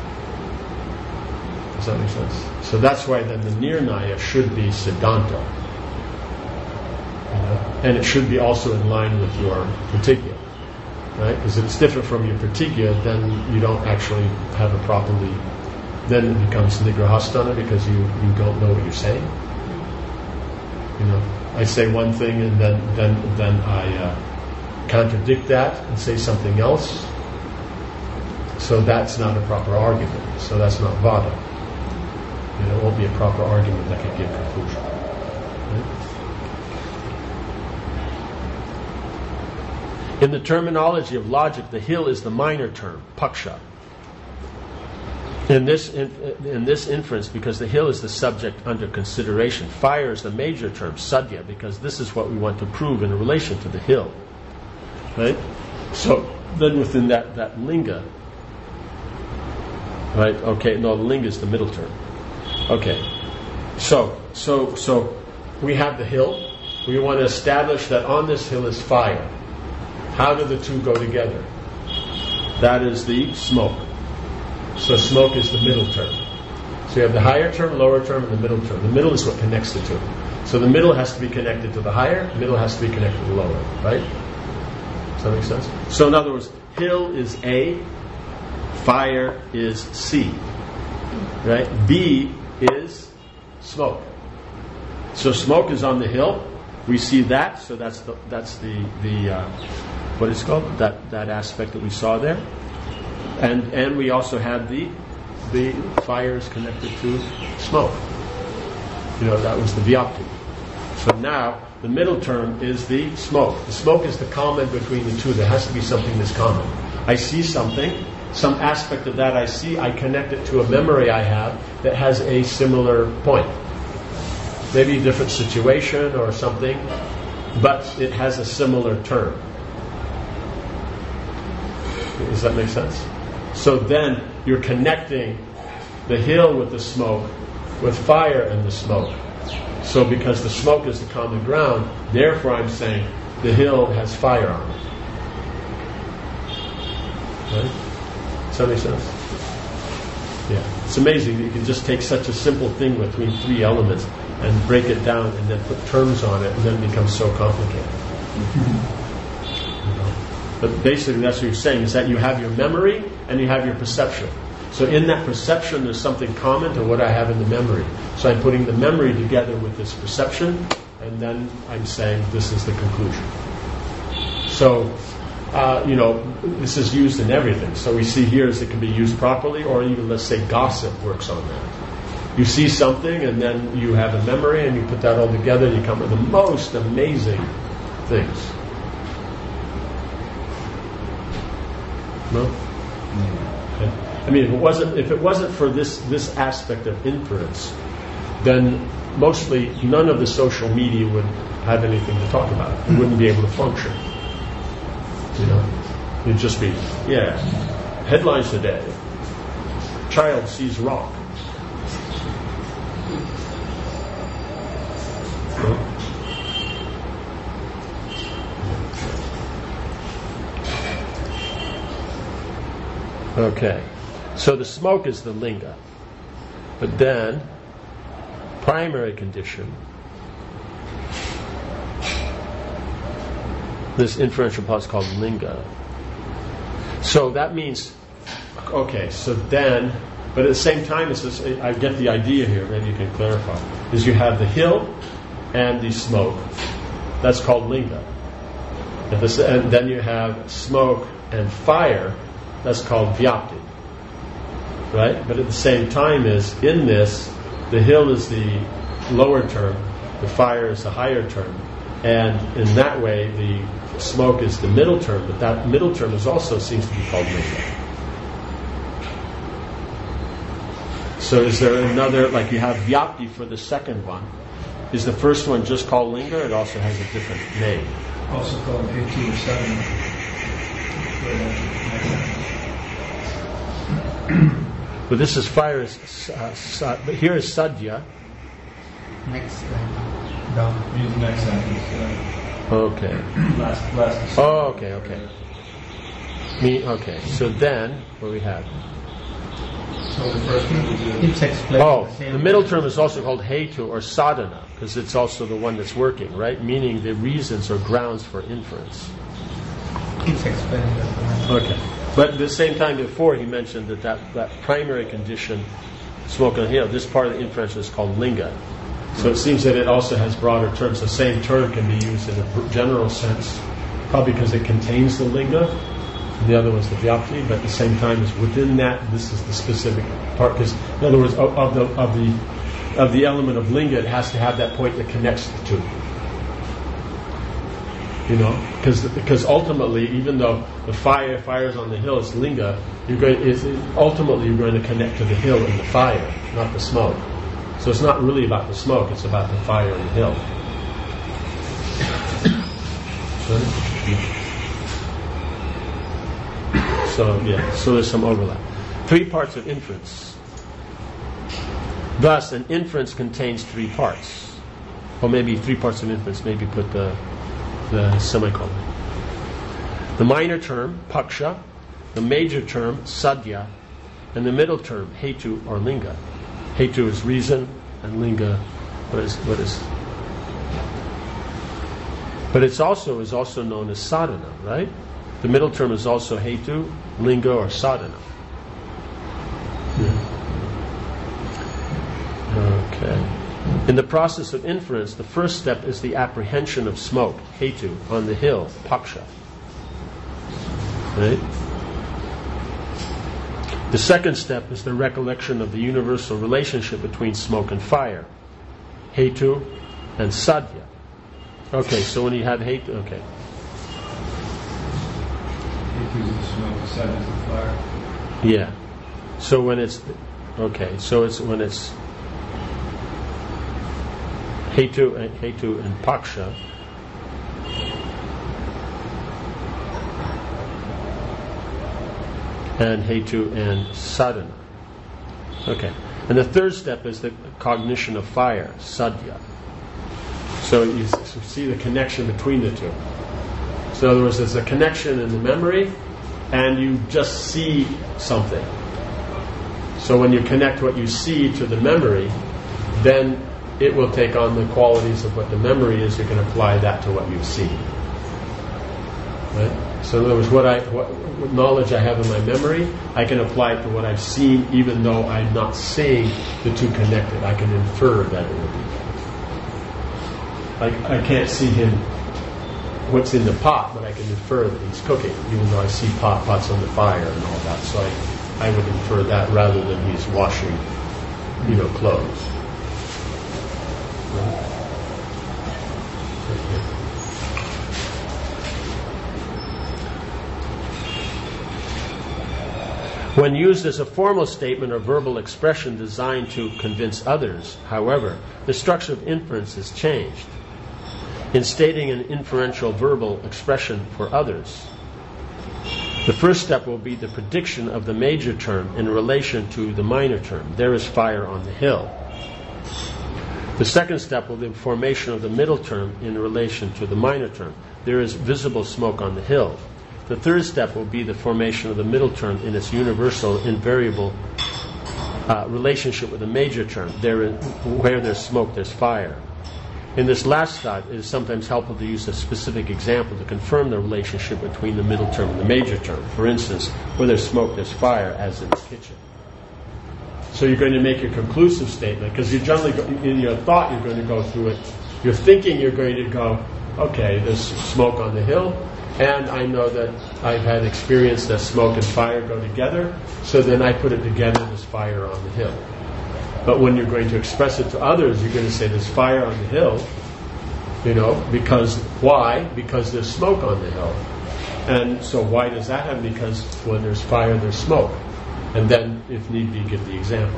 Does that make sense? So that's why then the Nirnaya should be Siddhanta. And it should be also in line with your Pratigya. Right? Because if it's different from your Pratigya, then you don't actually have a properly... Then it becomes Nigrahasthana because you don't know what you're saying. I say one thing and then I contradict that and say something else. So that's not a proper argument. So that's not Vada. It won't be a proper argument that can give conclusion. Right? In the terminology of logic, the hill is the minor term, paksha. In this inference, because the hill is the subject under consideration, fire is the major term, sadhya, because this is what we want to prove in relation to the hill. Right? So then within that linga, right? Okay, no, the linga is the middle term. Okay, so we have the hill. We want to establish that on this hill is fire. How do the two go together? That is the smoke. So smoke is the middle term. So you have the higher term, lower term, and the middle term. The middle is what connects the two. So the middle has to be connected to the higher, the middle has to be connected to the lower, right? Does that make sense? So in other words, hill is A, fire is C, right? B is smoke. So smoke is on the hill. We see that. So that's the what is it called? That aspect that we saw there. And we also have the fire is connected to smoke. That was the vyapti. So now the middle term is the smoke. The smoke is the common between the two. There has to be something that's common. I see something, some aspect of that I see, I connect it to a memory I have that has a similar point. Maybe a different situation or something, but it has a similar term. Does that make sense? So then you're connecting the hill with the smoke, with fire and the smoke. So because the smoke is the common ground, therefore I'm saying the hill has fire on it. Right? Does that make sense? Yeah. It's amazing that you can just take such a simple thing between three elements and break it down and then put terms on it and then it becomes so complicated. But basically that's what you're saying, is that you have your memory and you have your perception. So in that perception there's something common to what I have in the memory. So I'm putting the memory together with this perception and then I'm saying this is the conclusion. So, this is used in everything. So we see here is it can be used properly, or even let's say gossip works on that. You see something and then you have a memory and you put that all together and you come with the most amazing things. No? Okay. I mean, if it wasn't for this aspect of inference, then mostly none of the social media would have anything to talk about. It wouldn't be able to function. It'd just be, headlines today. Child sees rock. Okay, so the smoke is the linga, but then primary condition, this inferential part is called linga. So that means, okay, so then, but at the same time, I get the idea here, maybe you can clarify, is you have the hill and the smoke, that's called linga. And then you have smoke and fire, that's called vyapti. Right? But at the same time in this, the hill is the lower term, the fire is the higher term, and in that way the smoke is the middle term, but that middle term also seems to be called linga. So is there another, like you have vyapti for the second one, is the first one just called linga, or it also has a different name? Also called 18 or 7. But this is fire, but here is sadhya. Next line. Down. Use next sentence. Okay. Last. Oh, okay. Okay, so then, what do we have? So the first one we do. It's explained. Oh, the middle term is also called hetu or sadhana, because it's also the one that's working, right? Meaning the reasons or grounds for inference. It's explained. Okay. But at the same time before, he mentioned that primary condition, smoke on the hill, this part of the inference is called linga. So it seems that it also has broader terms. The same term can be used in a general sense, probably because it contains the linga. The other was the vyapti, but at the same time as within that, this is the specific part. Because in other words, of the element of linga, it has to have that point that connects the two. You know, because ultimately, even though the fires on the hill is linga, ultimately you're going to connect to the hill and the fire, not the smoke. So it's not really about the smoke; it's about the fire on the hill. So there's some overlap. 3 parts of inference. Thus, an inference contains 3 parts, or maybe 3 parts of inference. Maybe put the semicolon. The minor term, paksha, the major term, sadhya, and the middle term, hetu or linga. Hetu is reason, and linga, what is? But it's also known as sadhana, right? The middle term is also hetu, linga, or sadhana. Okay. In the process of inference, the first step is the apprehension of smoke, hetu, on the hill, paksha. Right? The second step is the recollection of the universal relationship between smoke and fire, hetu and sadhya. Okay, so when you have hetu, okay. Hetu is the smoke, sadhya is the fire. Yeah. So when it's when it's hetu and paksha, and hetu and sadhana. Okay. And the third step is the cognition of fire, sadhya. So you see the connection between the two. So in other words, there's a connection in the memory, and you just see something. So when you connect what you see to the memory, then it will take on the qualities of what the memory is. You can apply that to what you see. Right? So in other words, what knowledge I have in my memory, I can apply it to what I've seen, even though I'm not seeing the two connected. I can infer that it will be. I can't see what's in the pot, but I can infer that he's cooking, even though I see pots on the fire and all that. So I would infer that rather than he's washing, clothes. Right? When used as a formal statement or verbal expression designed to convince others, however, the structure of inference is changed. In stating an inferential verbal expression for others, the first step will be the prediction of the major term in relation to the minor term. There is fire on the hill. The second step will be the formation of the middle term in relation to the minor term. There is visible smoke on the hill. The third step will be the formation of the middle term in its universal, invariable relationship with the major term. Where there's smoke, there's fire. In this last step, it is sometimes helpful to use a specific example to confirm the relationship between the middle term and the major term. For instance, where there's smoke, there's fire, as in the kitchen. So you're going to make your conclusive statement, because you generally, in your thought, you're going to go through it. You're thinking you're going to go, okay, there's smoke on the hill, and I know that I've had experience that smoke and fire go together, so then I put it together, there's fire on the hill. But when you're going to express it to others, you're going to say there's fire on the hill, because why? Because there's smoke on the hill. And so why does that happen? Because when there's fire, there's smoke. And then, if need be, give the example.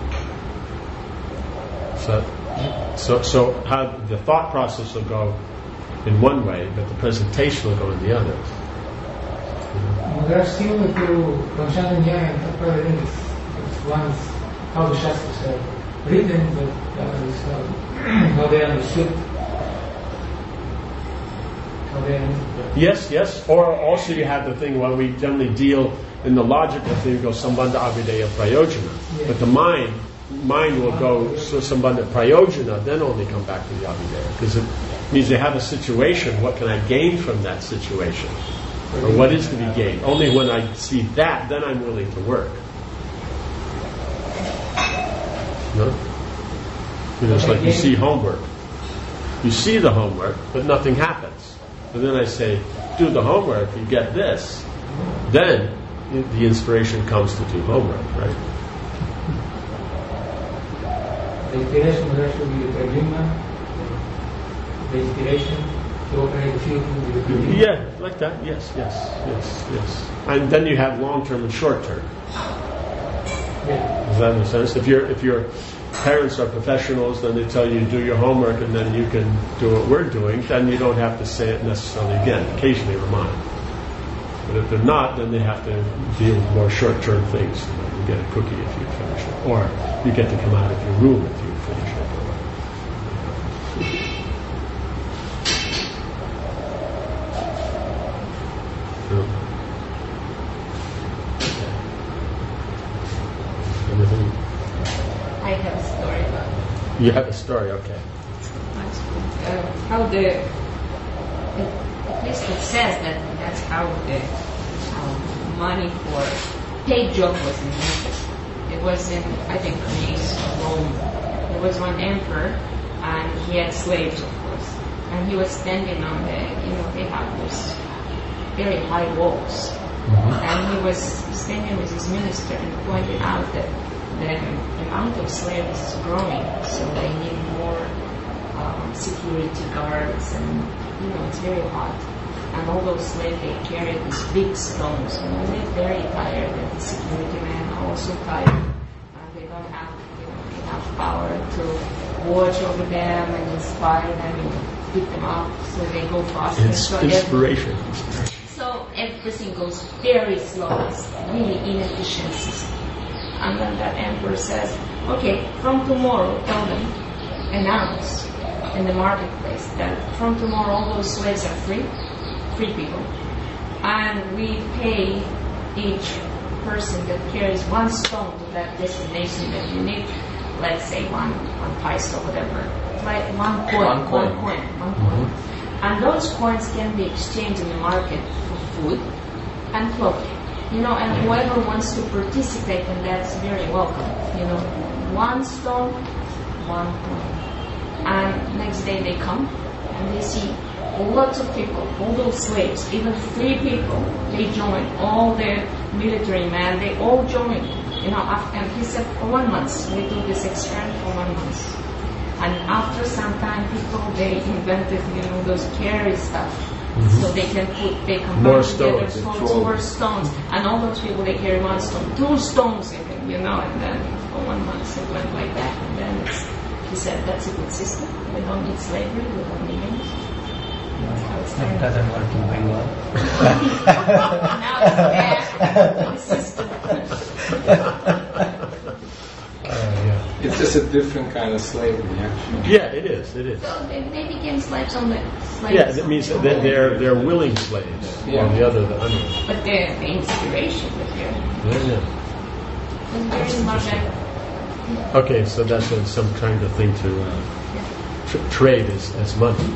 So how the thought process will go in one way, but the presentation will go in the other. There are similar to Panchanda Nyaya and Tattva Rings. One is how the Shastras are written, but the other is how they understood. Yes. Or also you have the thing where we generally deal in the logical thing, go sambandha avideya prayojana. Yeah. But the mind will go so sambandha prayojana, then only come back to the avideya. Because it means they have a situation, what can I gain from that situation? Or what is to be gained? Only when I see that, then I'm willing to work. No? It's like you see homework. You see the homework, but nothing happens. And then I say, do the homework, you get this. Then the inspiration comes to do homework, right? The inspiration will actually be the prajna, the inspiration to operate the field with the prajna. Yeah, like that, yes. And then you have long-term and short-term. Yeah. Does that make sense? If your parents are professionals, then they tell you to do your homework and then you can do what we're doing, then you don't have to say it necessarily again. Occasionally remind. But if they're not, then they have to deal with more short-term things. You get a cookie if you finish it. Or you get to come out of your room if you finish it. Anything? I have a story about it. You have a story, okay. How at least it says that that's how the money for paid job was invented. It was in, I think, Greece or Rome. There was one emperor, and he had slaves, of course. And he was standing on they have those very high walls. And he was standing with his minister and pointed out that the amount of slaves is growing, so they need more security guards, and it's very hot. And all those slaves, they carry these big stones, and they're very tired, and the security men are also tired, and they don't have enough power to watch over them and inspire them and pick them up, so they go faster. It's inspiration. So everything goes very slow. It's really inefficient system. And then that emperor says, okay, from tomorrow, tell them, announce in the marketplace that from tomorrow all those slaves are free people. And we pay each person that carries one stone to that destination that you need, let's say one paisa or whatever, like one coin. And those coins can be exchanged in the market for food and clothing. And whoever wants to participate in that is very welcome. One stone, one coin. And next day they come and they see lots of people, all those slaves, even 3 people, they join. All the military men, they all join. And he said for 1 month, we do this experiment for 1 month. And after some time, they invented, those carry stuff. So they can more together stones, more stones. And all those people, they carry 1 stone, 2 stones even, and then for 1 month it went like that. And then he said, that's a good system. We don't need slavery, we don't need anything. That's how it's It doesn't work in Bengal. Now it's bad. It's just a different kind of slavery, actually. Yeah, it is. So they became slaves on the slaves. Yeah, that means that they're willing slaves. Yeah. On the other, But the inspiration was very. Yeah. Very much. Okay, so that's some kind of thing to trade as money.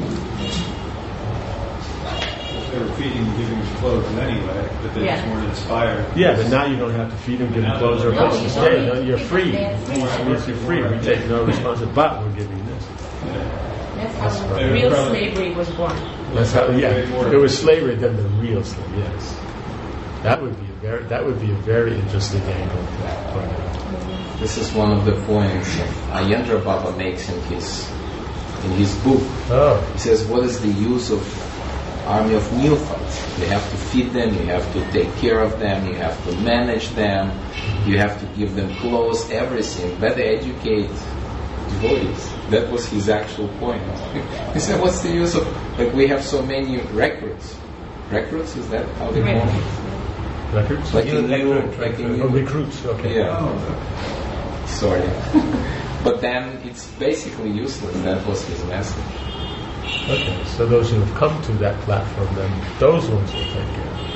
They were feeding and giving clothes anyway, but they just weren't inspired. Yeah, but now you don't have to feed them, give them clothes or a place to stay. You're free. You're free. We take no responsibility, but we're giving this. That's how real slavery was born. That's how. Yeah, it was slavery then the real slavery. Yes, that would be a very interesting angle to point out. This is one of the points Ayendra Baba makes in his book. Oh. He says, what is the use of army of neophytes? You have to feed them, you have to take care of them, you have to manage them, you have to give them clothes, everything. Better educate devotees. That was his actual point. He said, what's the use of, we have so many recruits. Recruits, is that how they call it? Records? Recruits, okay. Yeah. Sorry. But then it's basically useless. That was his message. Okay. So those who have come to that platform, then those ones will take care of it.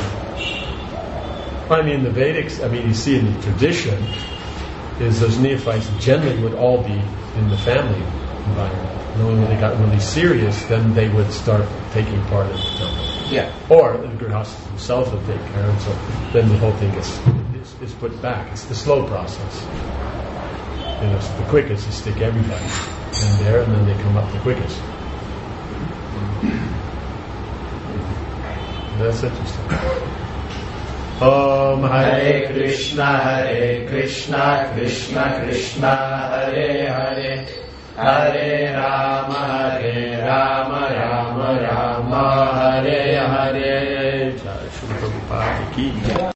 Yeah. I mean, the Vedics, you see in the tradition, is those neophytes generally would all be in the family environment. And only when they got really serious, then they would start taking part in the temple. Yeah. Or the grihasthas themselves would take care, and so then the whole thing is put back. It's the slow process. So the quickest is stick everybody in there, and then they come up the quickest. That's interesting. Om Hare Krishna, Krishna Krishna, Hare Hare, Hare Rama, Rama Rama, Hare Hare. Jai Shri Prabhupada ki jai.